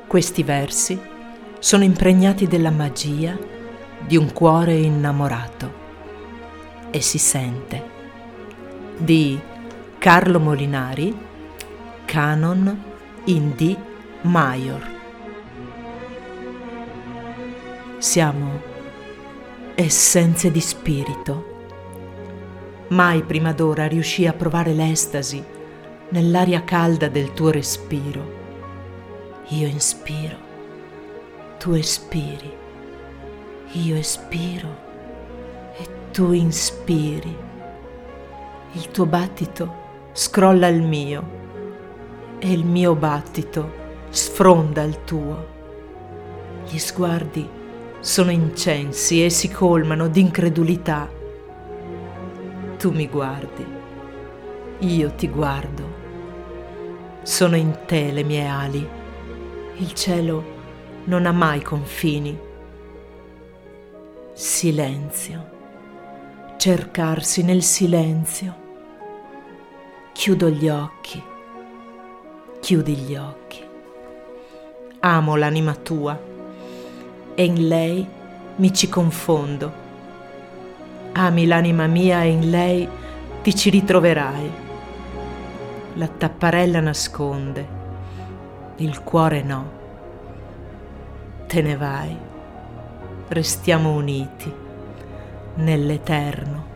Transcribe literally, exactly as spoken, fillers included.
Questi versi sono impregnati della magia di un cuore innamorato e si sente. Di Carlo Molinari, Canon in D Major. Siamo essenze di spirito. Mai prima d'ora riuscii a provare l'estasi nell'aria calda del tuo respiro. Io inspiro, tu espiri, io espiro e tu inspiri. Il tuo battito scrolla il mio e il mio battito sfronda il tuo. Gli sguardi sono incensi e si colmano d'incredulità. Tu mi guardi, io ti guardo. Sono in te le mie ali. Il cielo non ha mai confini. Silenzio. Cercarsi nel silenzio. Chiudo gli occhi. Chiudi gli occhi. Amo l'anima tua e in lei mi ci confondo. Ami l'anima mia e in lei ti ci ritroverai. La tapparella nasconde, il cuore no. Te ne vai, restiamo uniti nell'eterno.